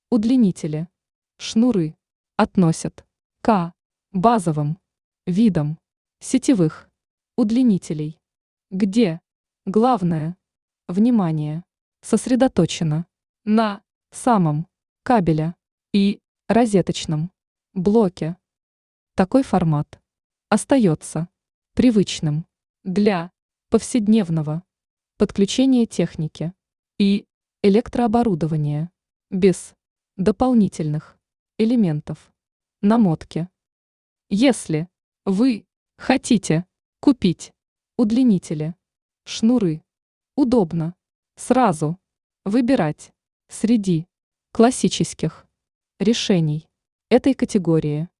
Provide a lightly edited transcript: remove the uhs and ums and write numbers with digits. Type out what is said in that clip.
Удлинители. Шнуры относят к базовым видам сетевых удлинителей, где главное внимание сосредоточено на самом кабеля и розеточном блоке. Такой формат остается привычным для повседневного подключения техники и электрооборудования без дополнительных элементов намотки. Если вы хотите купить удлинители, шнуры, удобно сразу выбирать среди классических решений этой категории.